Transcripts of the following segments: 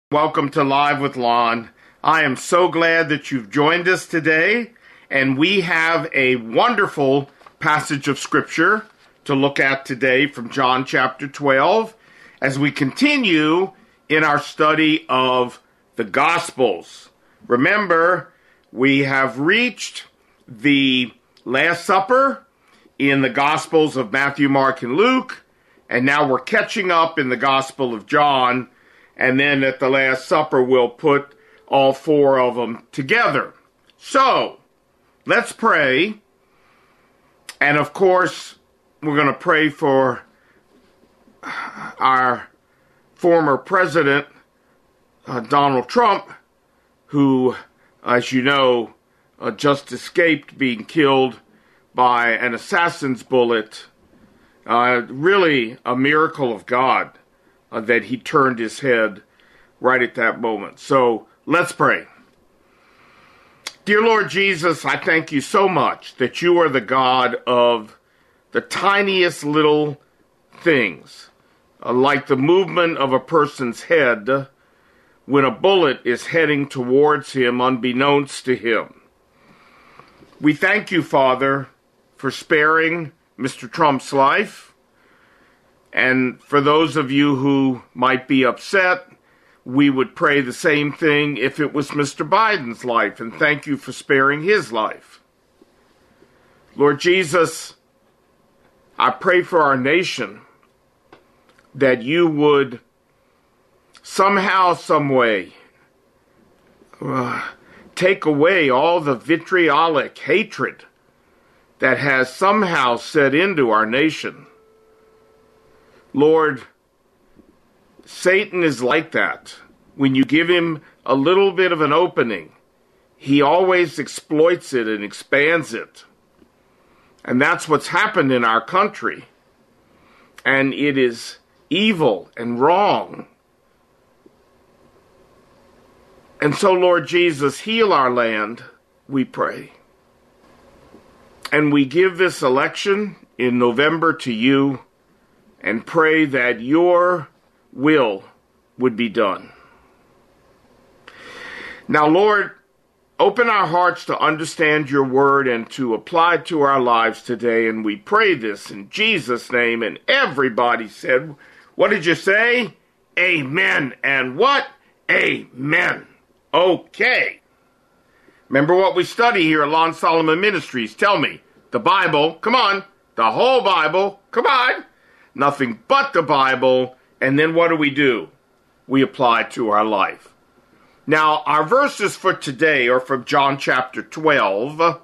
Welcome to Live with Lon. I am so glad that you've joined us today, and we have a wonderful passage of Scripture to look at today from John chapter 12 as we continue in our study of the Gospels. Remember, we have reached the Last Supper in the Gospels of Matthew, Mark, and Luke, and now we're catching up in the Gospel of John. And then at the Last Supper, we'll put all four of them together. So, let's pray. And of course, we're going to pray for our former president, Donald Trump, who, as you know, just escaped being killed by an assassin's bullet. Really a miracle of God. That he turned his head right at that moment. So let's pray. Dear Lord Jesus, I thank you so much that you are the God of the tiniest little things, like the movement of a person's head when a bullet is heading towards him unbeknownst to him. We thank you, Father, for sparing Mr. Trump's life. And for those of you who might be upset, we would pray the same thing if it was Mr. Biden's life, and thank you for sparing his life. Lord Jesus, I pray for our nation that you would somehow, some way, take away all the vitriolic hatred that has somehow set into our nation. Lord, Satan is like that. When you give him a little bit of an opening, he always exploits it and expands it. And that's what's happened in our country. And it is evil and wrong. And so, Lord Jesus, heal our land, we pray. And we give this election in November to you, and pray that your will would be done. Now, Lord, open our hearts to understand your word and to apply it to our lives today, and we pray this in Jesus' name. And everybody said, what did you say? Amen. And what? Amen. Okay. Remember what we study here at Lon Solomon Ministries. Tell me, the Bible, come on, the whole Bible, come on. Nothing but the Bible, and then what do? We apply it to our life. Now, our verses for today are from John chapter 12,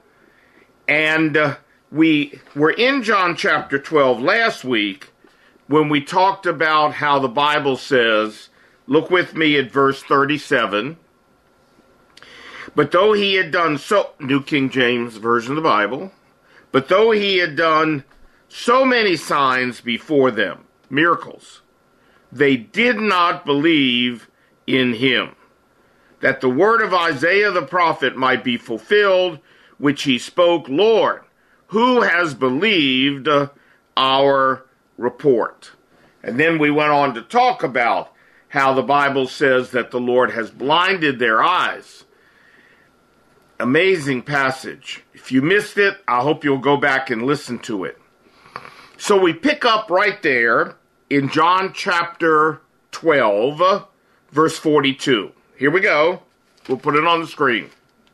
and we were in John chapter 12 last week when we talked about how the Bible says, look with me at verse 37, but though he had done so, New King James Version of the Bible, but though he had done so many signs before them, miracles, they did not believe in him, that the word of Isaiah the prophet might be fulfilled, which he spoke, Lord, who has believed our report? And then we went on to talk about how the Bible says that the Lord has blinded their eyes. Amazing passage. If you missed it, I hope you'll go back and listen to it. So we pick up right there in John chapter 12, verse 42. Here we go. We'll put it on the screen.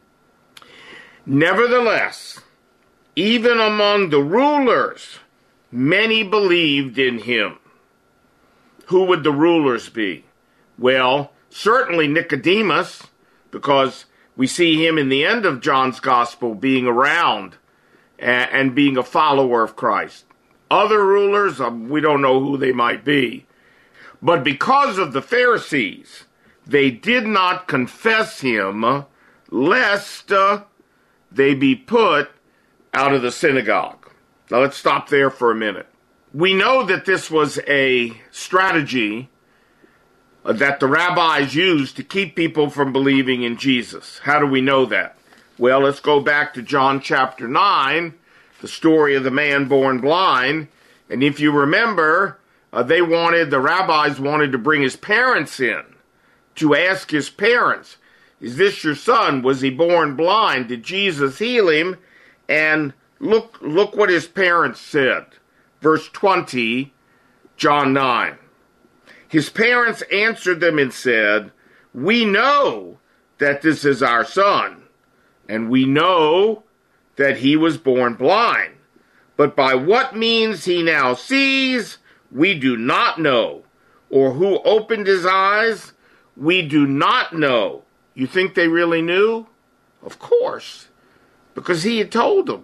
Nevertheless, even among the rulers, many believed in him. Who would the rulers be? Well, certainly Nicodemus, because we see him in the end of John's gospel being around and being a follower of Christ. Other rulers, we don't know who they might be. But because of the Pharisees, they did not confess him, lest they be put out of the synagogue. Now let's stop there for a minute. We know that this was a strategy that the rabbis used to keep people from believing in Jesus. How do we know that? Well, let's go back to John chapter 9, the story of the man born blind. And if you remember, the rabbis wanted to bring his parents in to ask his parents, is this your son? Was he born blind? Did Jesus heal him? And look what his parents said. Verse 20, John 9. His parents answered them and said, we know that this is our son, and we know that he was born blind. But by what means he now sees, we do not know. Or who opened his eyes, we do not know. You think they really knew? Of course, because he had told them.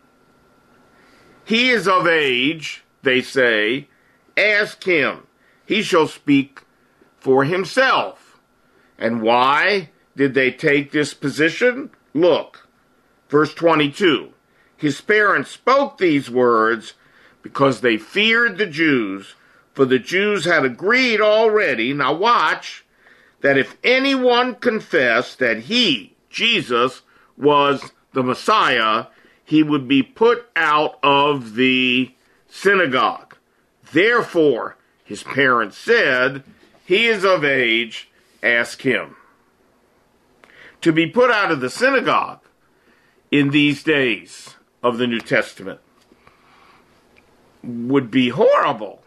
He is of age, they say. Ask him. He shall speak for himself. And why did they take this position? Look, verse 22. His parents spoke these words because they feared the Jews, for the Jews had agreed already, now watch, that if anyone confessed that he, Jesus, was the Messiah, he would be put out of the synagogue. Therefore, his parents said, he is of age, ask him. To be put out of the synagogue in these days of the New Testament would be horrible.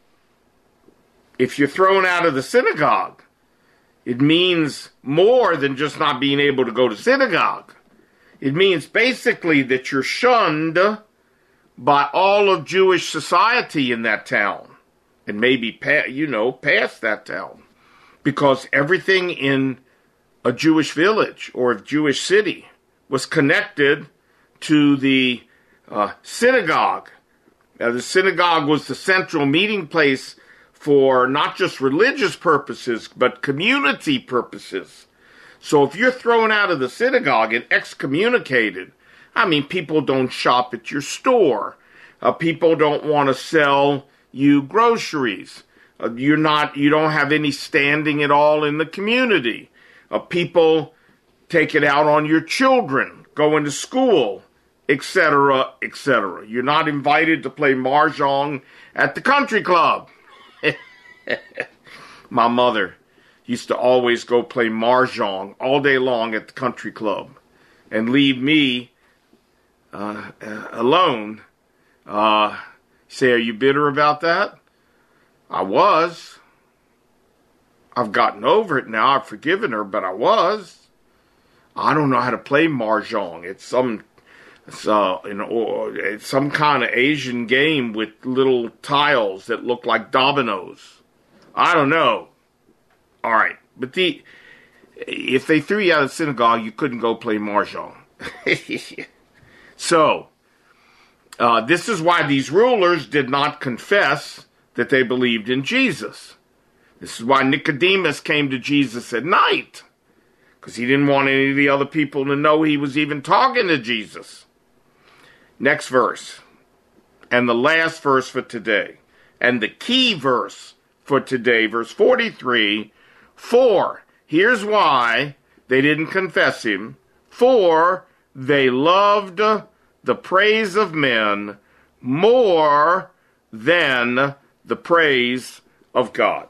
If you're thrown out of the synagogue, it means more than just not being able to go to synagogue. It means basically that you're shunned by all of Jewish society in that town, and maybe past that town, because everything in a Jewish village or a Jewish city was connected to the synagogue. Now, the synagogue was the central meeting place for not just religious purposes, but community purposes. So if you're thrown out of the synagogue and excommunicated, people don't shop at your store. People don't want to sell you groceries. You don't have any standing at all in the community. People take it out on your children, going to school, etc., etc. You're not invited to play mahjong at the country club. My mother used to always go play mahjong all day long at the country club and leave me alone. Say, are you bitter about that? I was. I've gotten over it now. I've forgiven her, but I was. I don't know how to play mahjong. It's some kind of Asian game with little tiles that look like dominoes. I don't know. All right, but if they threw you out of the synagogue, you couldn't go play mahjong. So, this is why these rulers did not confess that they believed in Jesus. This is why Nicodemus came to Jesus at night, because he didn't want any of the other people to know he was even talking to Jesus. Next verse, and the last verse for today, and the key verse for today, verse 43, for, here's why they didn't confess him, for they loved the praise of men more than the praise of God.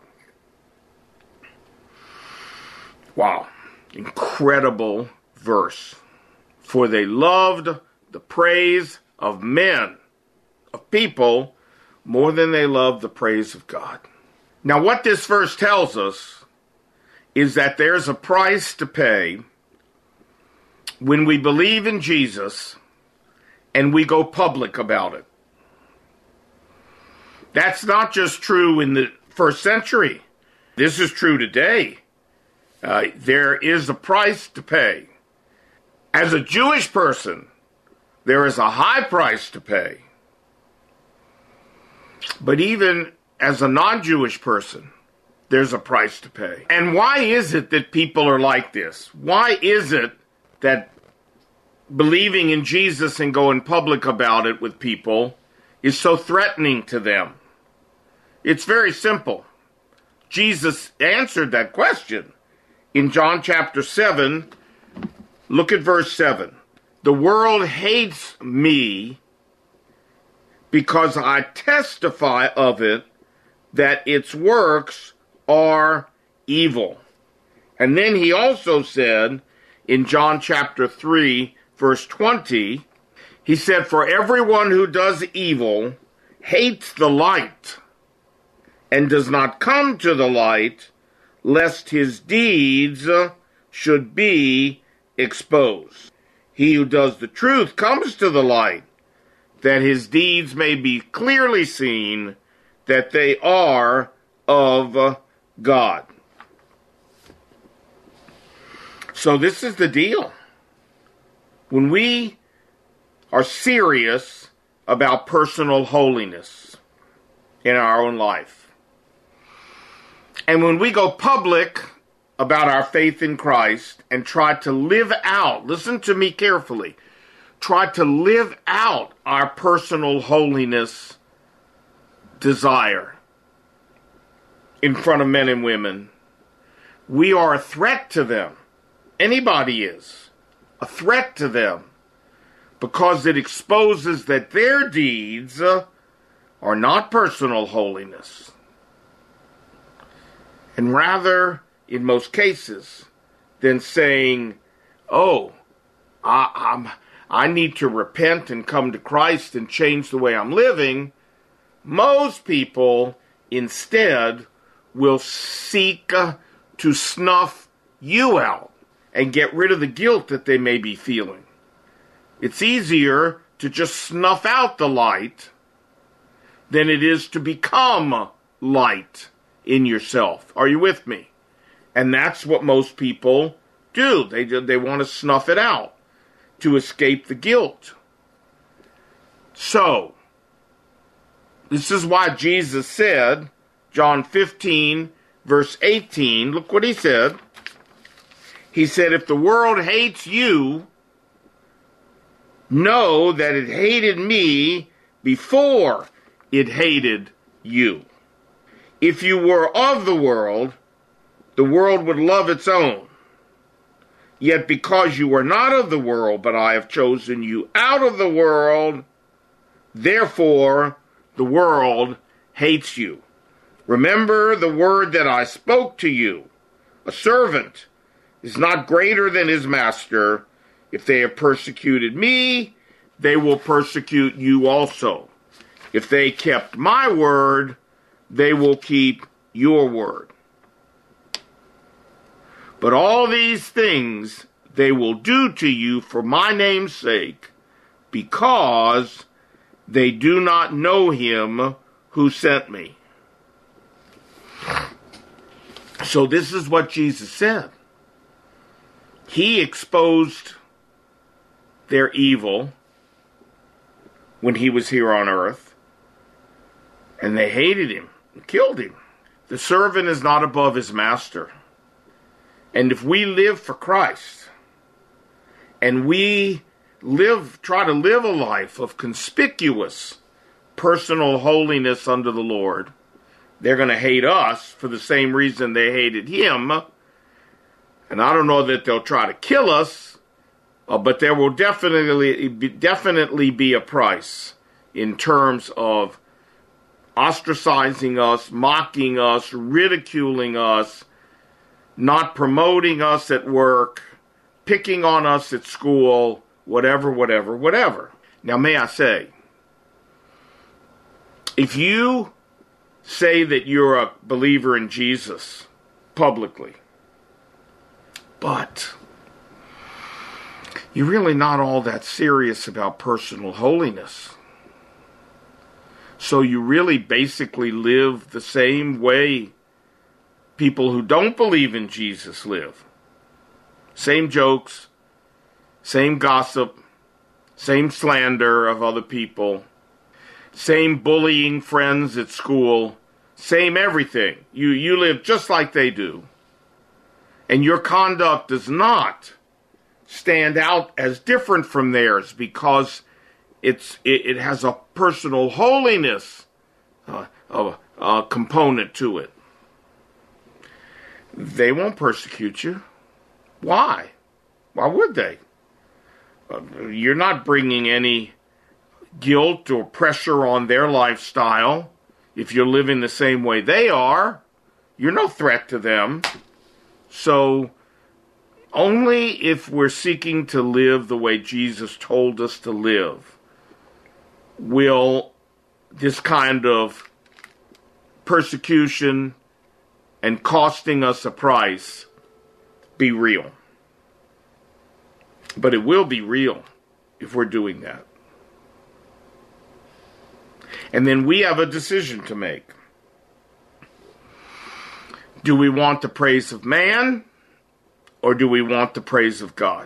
Wow, incredible verse. For they loved the praise of men, of people, more than they loved the praise of God. Now, what this verse tells us is that there's a price to pay when we believe in Jesus and we go public about it. That's not just true in the first century. This is true today. There is a price to pay. As a Jewish person, there is a high price to pay. But even as a non-Jewish person, there's a price to pay. And why is it that people are like this? Why is it that believing in Jesus and going public about it with people is so threatening to them? It's very simple. Jesus answered that question in John chapter 7. Look at verse 7. The world hates me because I testify of it that its works are evil. And then he also said in John chapter 3, verse 20, he said, "For everyone who does evil hates the light and does not come to the light, lest his deeds should be exposed. He who does the truth comes to the light, that his deeds may be clearly seen, that they are of God." So this is the deal. When we are serious about personal holiness in our own life, and when we go public about our faith in Christ and try to live out, listen to me carefully, try to live out our personal holiness desire in front of men and women, we are a threat to them. Anybody is a threat to them, because it exposes that their deeds are not personal holiness. And rather, in most cases, than saying, "Oh, I need to repent and come to Christ and change the way I'm living," most people instead will seek to snuff you out and get rid of the guilt that they may be feeling. It's easier to just snuff out the light than it is to become light in yourself. Are you with me? And that's what most people do. They want to snuff it out to escape the guilt. So, this is why Jesus said, John 15, verse 18, look what he said. He said, "If the world hates you, know that it hated me before it hated you. If you were of the world would love its own. Yet because you are not of the world, but I have chosen you out of the world, therefore the world hates you. Remember the word that I spoke to you. A servant is not greater than his master. If they have persecuted me, they will persecute you also. If they kept my word, they will keep your word. But all these things they will do to you for my name's sake, because they do not know him who sent me." So this is what Jesus said. He exposed their evil when he was here on earth, and they hated him and killed him. The servant is not above his master. And if we live for Christ, and we try to live a life of conspicuous personal holiness under the Lord, they're going to hate us for the same reason they hated him. And I don't know that they'll try to kill us, but there will definitely be a price in terms of ostracizing us, mocking us, ridiculing us, not promoting us at work, picking on us at school, whatever. Now, may I say, if you say that you're a believer in Jesus publicly, but you're really not all that serious about personal holiness, so you really basically live the same way people who don't believe in Jesus live. Same jokes, same gossip, same slander of other people, same bullying friends at school, same everything. You live just like they do. And your conduct does not stand out as different from theirs because it has a personal holiness component to it. They won't persecute you. Why? Why would they? You're not bringing any guilt or pressure on their lifestyle if you're living the same way they are. You're no threat to them. So only if we're seeking to live the way Jesus told us to live will this kind of persecution and costing us a price be real. But it will be real if we're doing that. And then we have a decision to make. Do we want the praise of man, or do we want the praise of God?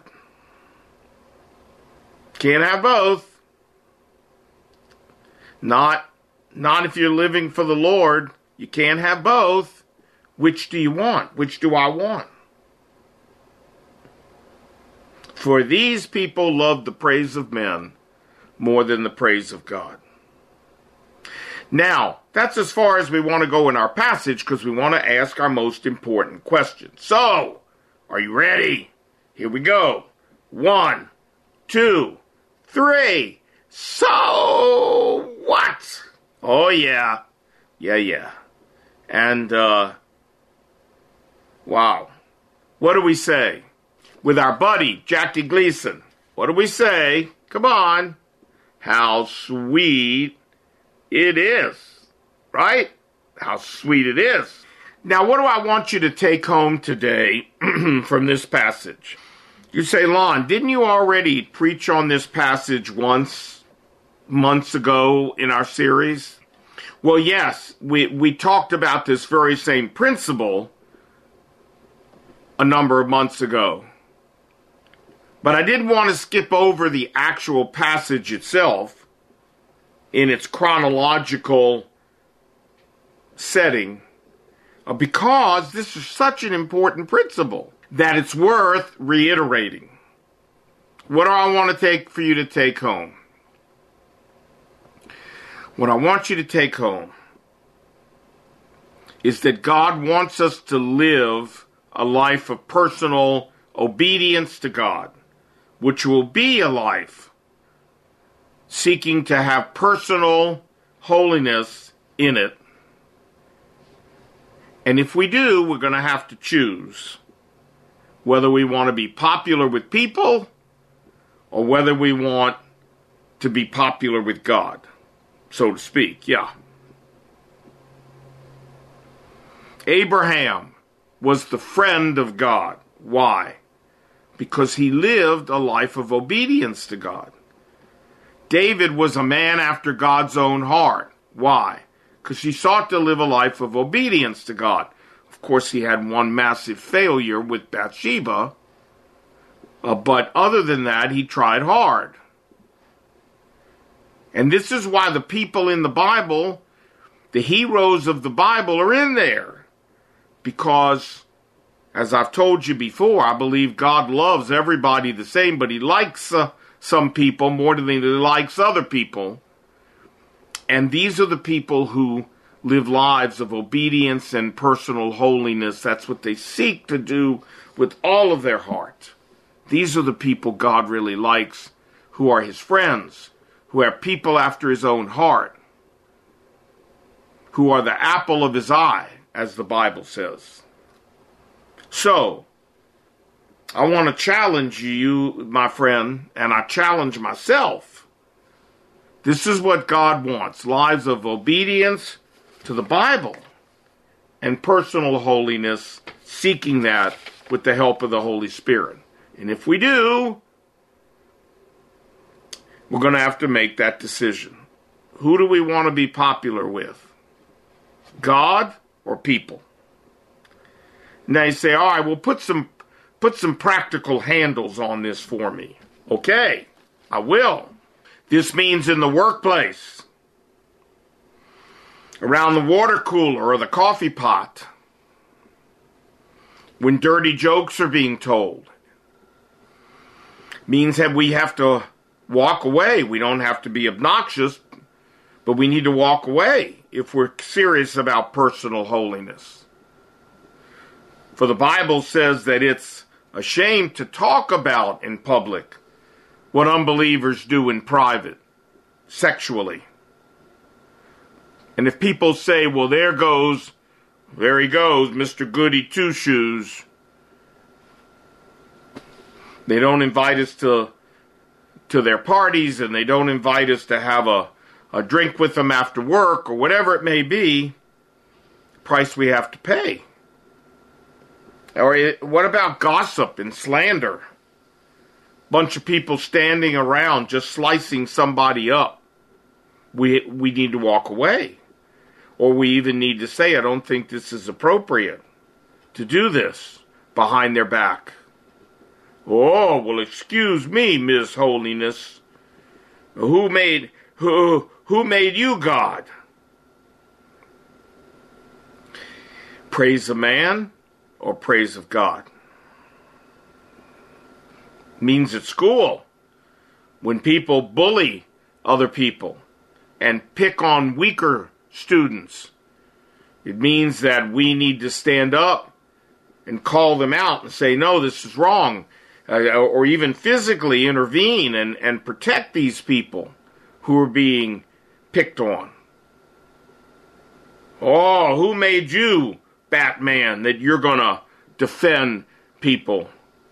Can't have both. Not if you're living for the Lord. You can't have both. Which do you want? Which do I want? For these people love the praise of men more than the praise of God. Now, that's as far as we want to go in our passage, because we want to ask our most important question. So, are you ready? Here we go. 1, 2, 3. So what? Oh, yeah. Yeah. And, wow. What do we say? With our buddy, Jackie Gleason. What do we say? Come on. How sweet it is. Right? How sweet it is. Now, what do I want you to take home today from this passage? You say, Lon, didn't you already preach on this passage months ago in our series? Well, yes, we talked about this very same principle a number of months ago. But I didn't want to skip over the actual passage itself in its chronological setting, because this is such an important principle that it's worth reiterating. What do I want to take for you to take home? What I want you to take home is that God wants us to live a life of personal obedience to God, which will be a life seeking to have personal holiness in it. And if we do, we're going to have to choose whether we want to be popular with people or whether we want to be popular with God, so to speak. Yeah. Abraham was the friend of God. Why? Because he lived a life of obedience to God. David was a man after God's own heart. Why? Because he sought to live a life of obedience to God. Of course, he had one massive failure with Bathsheba, but other than that, he tried hard. And this is why the people in the Bible, the heroes of the Bible, are in there. Because, as I've told you before, I believe God loves everybody the same, but he likes some people more than he likes other people. And these are the people who live lives of obedience and personal holiness. That's what they seek to do with all of their heart. These are the people God really likes, who are his friends, who are people after his own heart, who are the apple of his eye, as the Bible says. So, I want to challenge you, my friend, and I challenge myself. This is what God wants: lives of obedience to the Bible and personal holiness, seeking that with the help of the Holy Spirit. And if we do, we're going to have to make that decision. Who do we want to be popular with? God or people? Now you say, all right, well, put some practical handles on this for me. Okay, I will. This means in the workplace, around the water cooler or the coffee pot, when dirty jokes are being told. Means that we have to walk away. We don't have to be obnoxious, but we need to walk away if we're serious about personal holiness. For the Bible says that it's a shame to talk about in public what unbelievers do in private, sexually. And if people say, well, there he goes, Mr. Goody Two-Shoes, They don't invite us to their parties, and they don't invite us to have a drink with them after work, or whatever it may be. Price we have to pay. Or what about gossip and slander? Bunch of people standing around just slicing somebody up. We need to walk away. Or we even need to say, I don't think this is appropriate to do this behind their back. Oh, well, excuse me, Ms. Holiness. Who made you God? Praise of man or praise of God? Means at school, when people bully other people and pick on weaker students, it means that we need to stand up and call them out and say, no, this is wrong, or even physically intervene and protect these people who are being picked on. Oh, who made you, Batman, that you're going to defend people?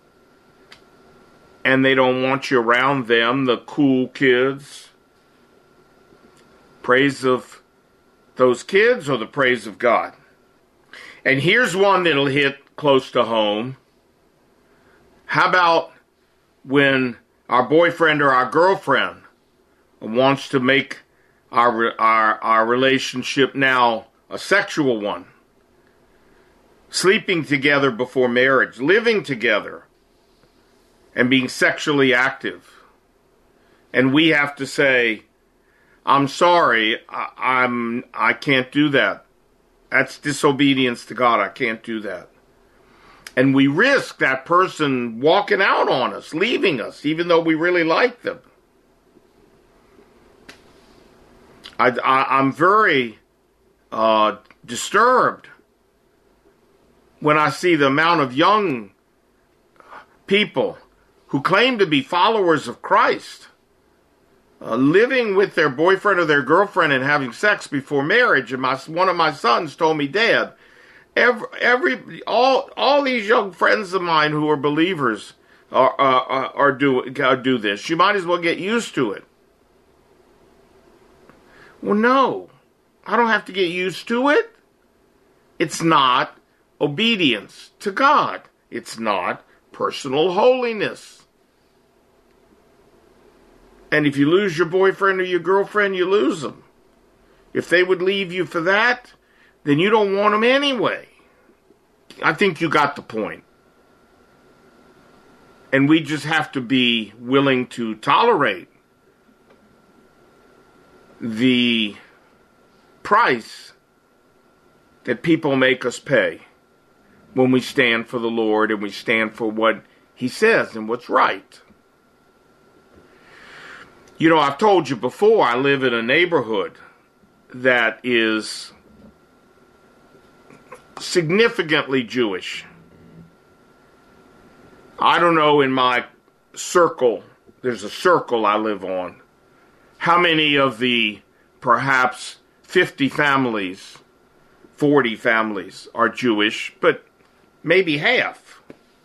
And they don't want you around them, the cool kids. Praise of those kids or the praise of God? And here's one that'll hit close to home. How about when our boyfriend or our girlfriend wants to make our relationship now a sexual one? Sleeping together before marriage, living together, and being sexually active. And we have to say, I'm sorry, I can't do that. That's disobedience to God. I can't do that. And we risk that person walking out on us, leaving us, even though we really like them. I'm very disturbed when I see the amount of young people who claim to be followers of Christ living with their boyfriend or their girlfriend and having sex before marriage. And one of my sons told me, Dad, all these young friends of mine who are believers do this. You might as well get used to it. Well, no, I don't have to get used to it. It's not obedience to God. It's not personal holiness. And if you lose your boyfriend or your girlfriend, you lose them. If they would leave you for that, then you don't want them anyway. I think you got the point. And we just have to be willing to tolerate the price that people make us pay when we stand for the Lord and we stand for what He says and what's right. You know, I've told you before, I live in a neighborhood that is significantly Jewish. I don't know, in my circle, there's a circle I live on, how many of the perhaps 50 families, 40 families are Jewish, but maybe half.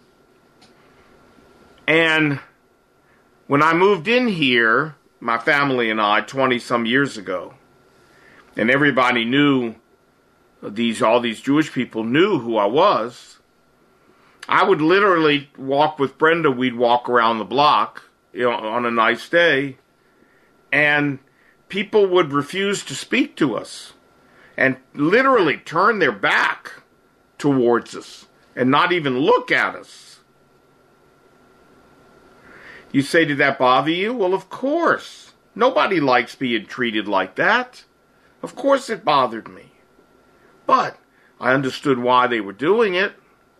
And when I moved in here, my family and I, 20-some years ago, and everybody knew, all these Jewish people knew who I was, I would literally walk with Brenda. We'd walk around the block, on a nice day, and people would refuse to speak to us and literally turn their back towards us and not even look at us. You say, did that bother you? Well, of course. Nobody likes being treated like that. Of course it bothered me. But I understood why they were doing it.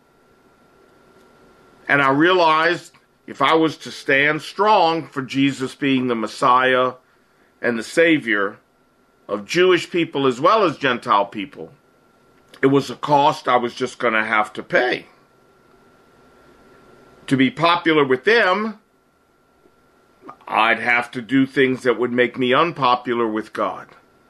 And I realized if I was to stand strong for Jesus being the Messiah and the Savior of Jewish people as well as Gentile people, it was a cost I was just going to have to pay. To be popular with them, I'd have to do things that would make me unpopular with God.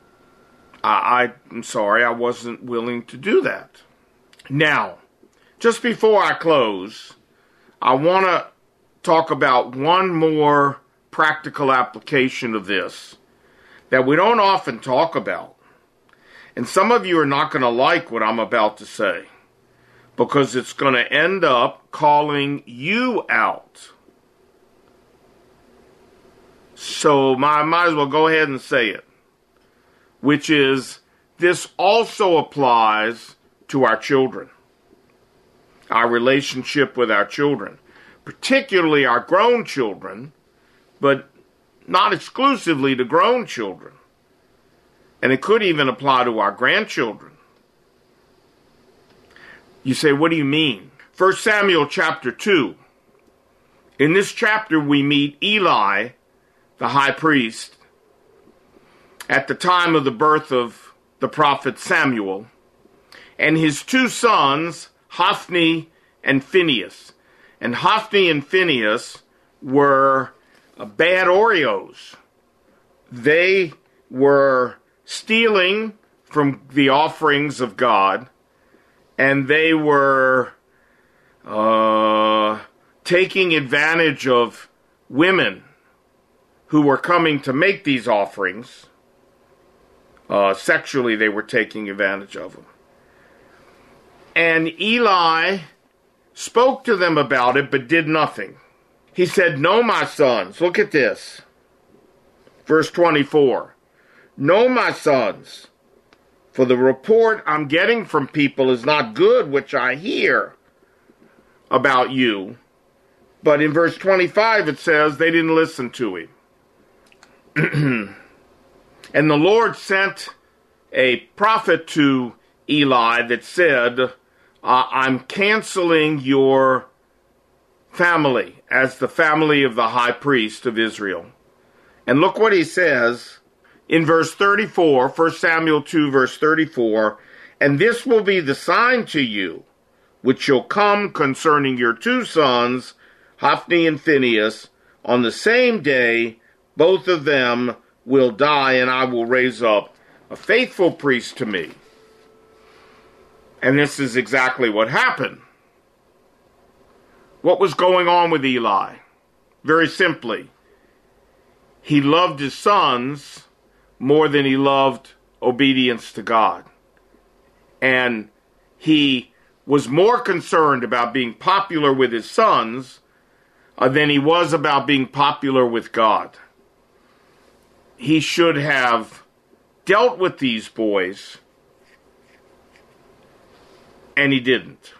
I'm sorry, I wasn't willing to do that. Now, just before I close, I want to talk about one more practical application of this that we don't often talk about. And some of you are not going to like what I'm about to say, because it's going to end up calling you out. So I might as well go ahead and say it, which is, this also applies to our children, our relationship with our children, particularly our grown children, but not exclusively to grown children. And it could even apply to our grandchildren. You say, what do you mean? 1 Samuel chapter 2. In this chapter we meet Eli, the high priest, at the time of the birth of the prophet Samuel, and his two sons, Hophni and Phinehas. And Hophni and Phinehas were bad Oreos. They were stealing from the offerings of God, and they were taking advantage of women who were coming to make these offerings. Sexually, they were taking advantage of them. And Eli spoke to them about it, but did nothing. He said, "No, my sons," look at this. Verse 24. "No, my sons, for the report I'm getting from people is not good, which I hear about you." But in verse 25 it says they didn't listen to him. And the Lord sent a prophet to Eli that said, "I'm canceling your family as the family of the high priest of Israel." And look what he says in verse 34, 1 Samuel 2, verse 34, "And this will be the sign to you, which shall come concerning your two sons, Hophni and Phinehas, on the same day both of them will die, and I will raise up a faithful priest to me." And this is exactly what happened. What was going on with Eli? Very simply, he loved his sons more than he loved obedience to God. And he was more concerned about being popular with his sons than he was about being popular with God. He should have dealt with these boys, and he didn't.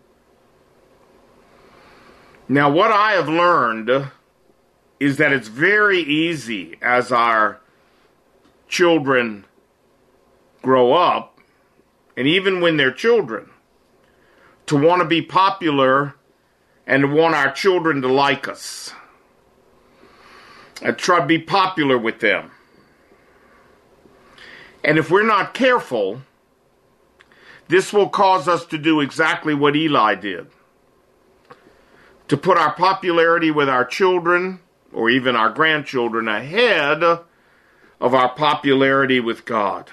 Now, what I have learned is that it's very easy as our children grow up, and even when they're children, to want to be popular and to want our children to like us. And try to be popular with them. And if we're not careful, this will cause us to do exactly what Eli did. To put our popularity with our children, or even our grandchildren, ahead of our popularity with God.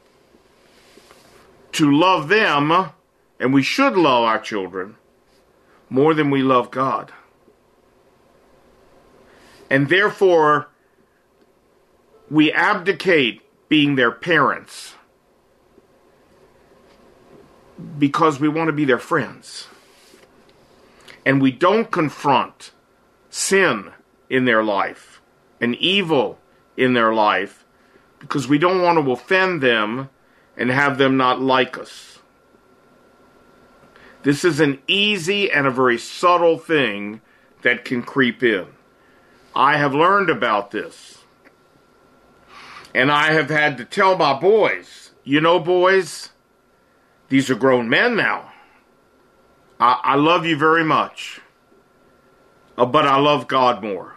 To love them, and we should love our children, more than we love God. And therefore, we abdicate being their parents because we want to be their friends. And we don't confront sin in their life and evil in their life because we don't want to offend them and have them not like us. This is an easy and a very subtle thing that can creep in. I have learned about this. And I have had to tell my boys, you know, boys, these are grown men now. I love you very much. But I love God more.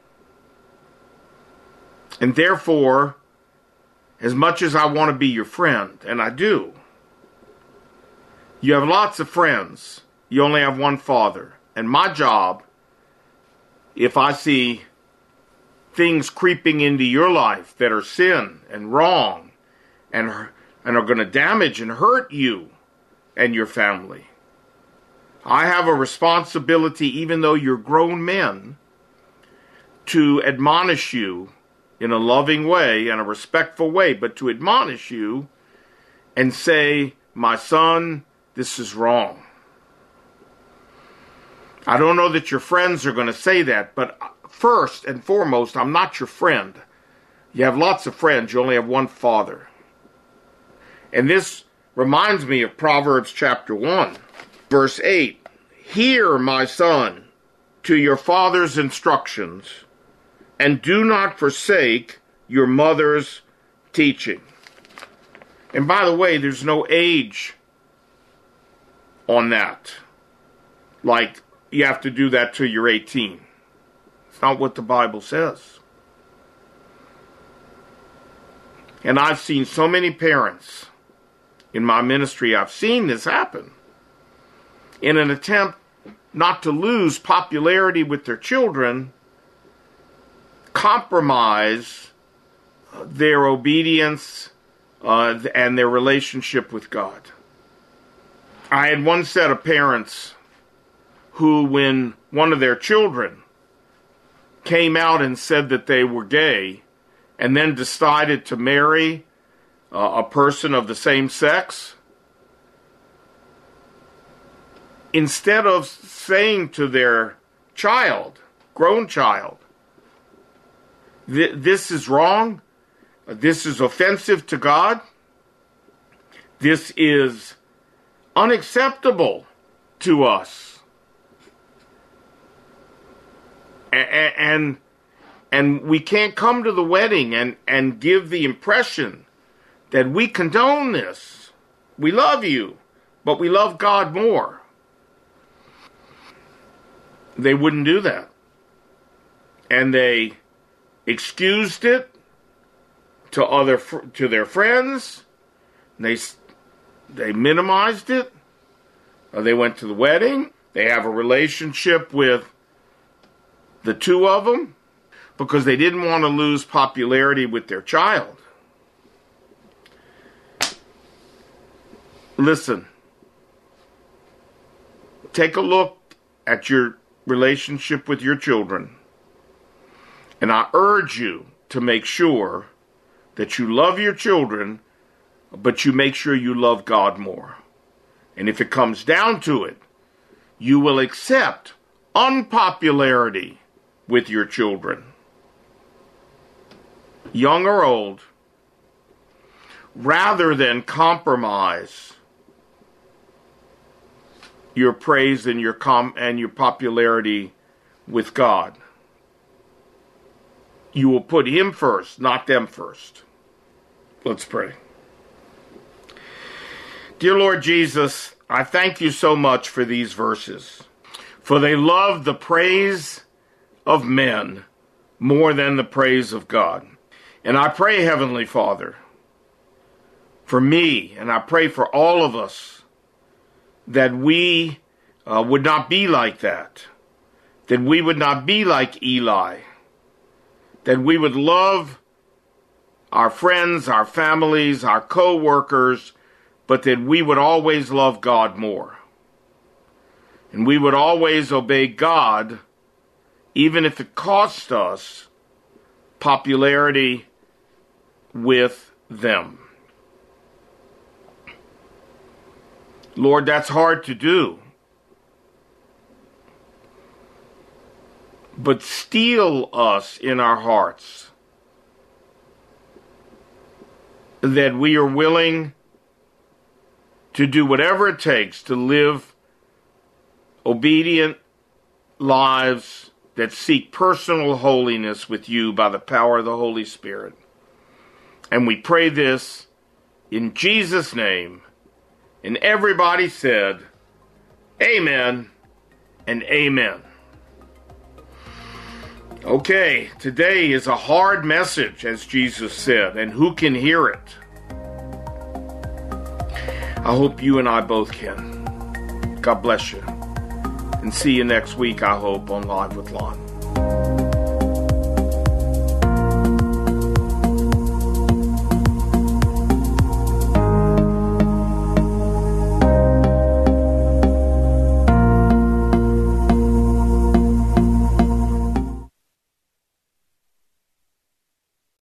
And therefore, as much as I want to be your friend, and I do, you have lots of friends. You only have one father. And my job, if I see things creeping into your life that are sin and wrong and are going to damage and hurt you and your family, I have a responsibility, even though you're grown men, to admonish you in a loving way and a respectful way, but to admonish you and say, my son, this is wrong. I don't know that your friends are going to say that, but first and foremost, I'm not your friend. You have lots of friends. You only have one father. And this reminds me of Proverbs chapter 1, verse 8. Hear, my son, to your father's instructions, and do not forsake your mother's teaching. And by the way, there's no age on that. Like, you have to do that till you're 18. It's not what the Bible says. And I've seen so many parents in my ministry, I've seen this happen. In an attempt not to lose popularity with their children, compromise their obedience and their relationship with God. I had one set of parents who, when one of their children came out and said that they were gay, and then decided to marry a person of the same sex, instead of saying to their child, grown child, this is wrong, this is offensive to God, this is unacceptable to us, and we can't come to the wedding and give the impression that we condone this. We love you, but we love God more. They wouldn't do that. And they excused it to their friends. They minimized it. They went to the wedding. They have a relationship with the two of them because they didn't want to lose popularity with their child. Listen, take a look at your relationship with your children, and I urge you to make sure that you love your children, but you make sure you love God more. And if it comes down to it, you will accept unpopularity with your children, young or old, rather than compromise your praise and your popularity with God. You will put Him first, not them first. Let's pray. Dear Lord Jesus, I thank you so much for these verses, for they love the praise of men more than the praise of God. And I pray, Heavenly Father, for me, and I pray for all of us, that we would not be like that we would not be like Eli, that we would love our friends, our families, our co-workers, but that we would always love God more. And we would always obey God, even if it cost us popularity with them. Lord, that's hard to do. But steel us in our hearts that we are willing to do whatever it takes to live obedient lives that seek personal holiness with you by the power of the Holy Spirit. And we pray this in Jesus' name. And everybody said, amen and amen. Okay, today is a hard message, as Jesus said, and who can hear it? I hope you and I both can. God bless you. And see you next week, I hope, on Live with Lon.